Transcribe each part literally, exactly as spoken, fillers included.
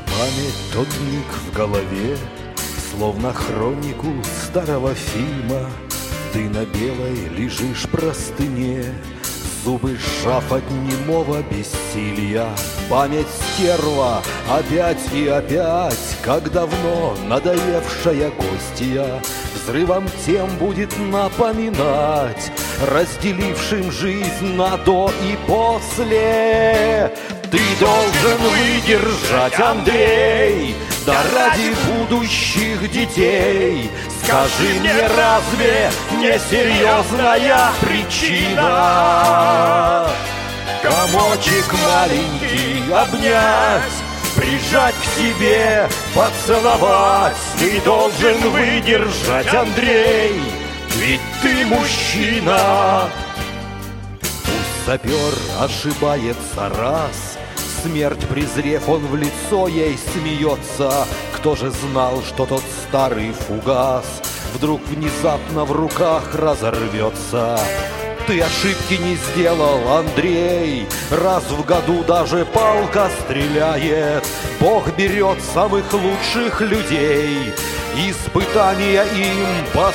память тот миг в голове, словно хронику старого фильма. Ты на белой лежишь простыне, зубы сжав от немого бессилия. Память стерва опять и опять, как давно надоевшая гостья, взрывом тем будет напоминать разделившим жизнь на до и после. Ты должен выдержать, Андрей, да ради будущих детей. Скажи мне, разве не серьезная причина? Комочек маленький обнять, прижать к себе, поцеловать. Ты должен выдержать, Андрей, ведь ты мужчина. Пусть сапер ошибается раз, смерть презрев, он в лицо ей смеется. Кто же знал, что тот старый фугас вдруг внезапно в руках разорвется? Ты ошибки не сделал, Андрей, раз в году даже палка стреляет. Бог берет самых лучших людей, испытания им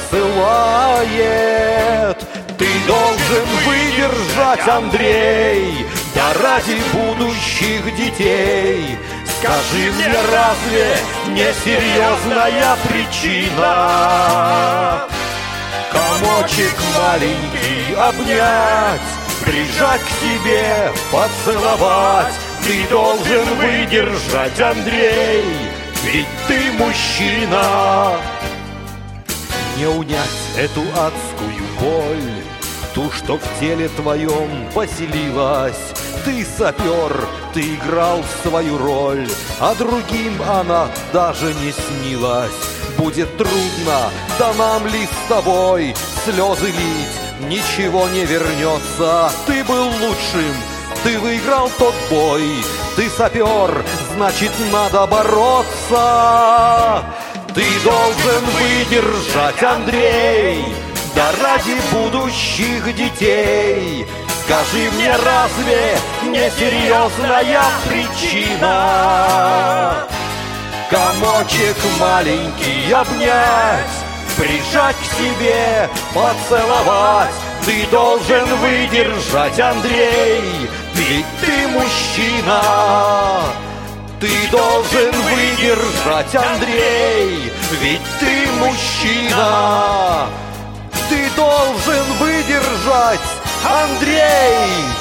посылает. Ты должен выдержать, Андрей, да ради будущих детей. Скажи мне, разве не серьезная причина? Комочек маленький обнять, прижать к себе, поцеловать. Ты должен выдержать, Андрей, ведь ты мужчина. Не унять эту адскую боль, ту, что в теле твоем поселилась. Ты сапер, ты играл свою роль, а другим она даже не снилась. Будет трудно, да нам ли с тобой слезы лить, ничего не вернется. Ты был лучшим, ты выиграл тот бой. Ты сапер, значит надо бороться. Ты должен выдержать, Андрей, да ради будущих детей. Скажи мне, разве не серьезная причина? Комочек маленький обнять, прижать к себе, поцеловать. Ты должен выдержать, Андрей, ведь ты мужчина. Ты должен выдержать, Андрей, ведь ты мужчина. Ты должен выдержать, Андрей.